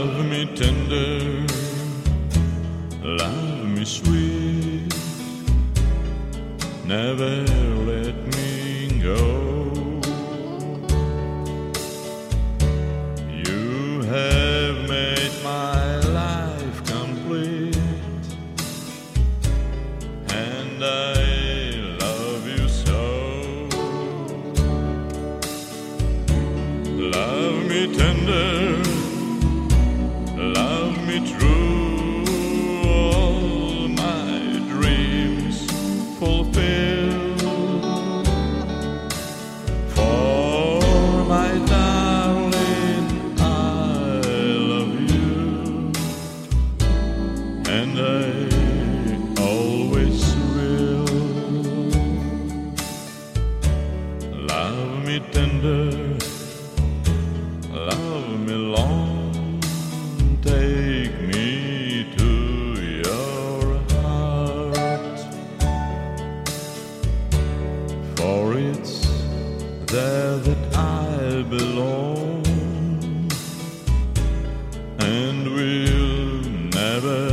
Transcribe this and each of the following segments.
Love me tender, love me sweet, never let me go. You have made my life complete, and I love you so. Love me tender, love me true, all my dreams fulfill. For my darling, I love you, and I always will. Love me tender, love me long, take me to your heart, for it's there that I belong, and we'll never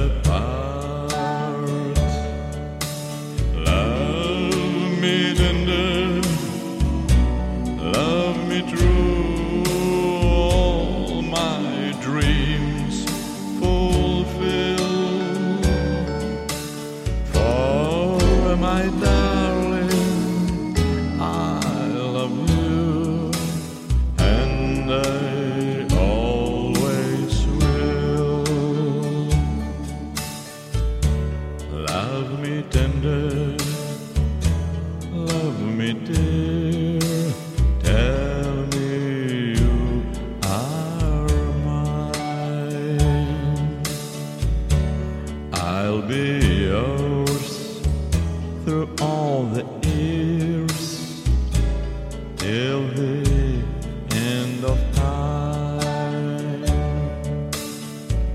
part. Love me tender, love me true, all my dreams fulfill. For my darling, I love you, and I always will. Love me tender, love me dear, tell me you are mine. I'll be yours through all the years, till the end of time.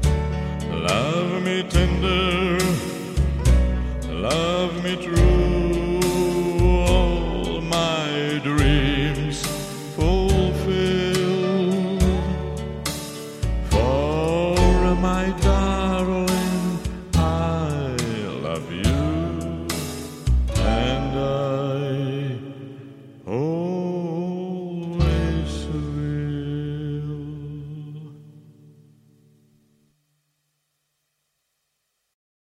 Love me tender, love me true,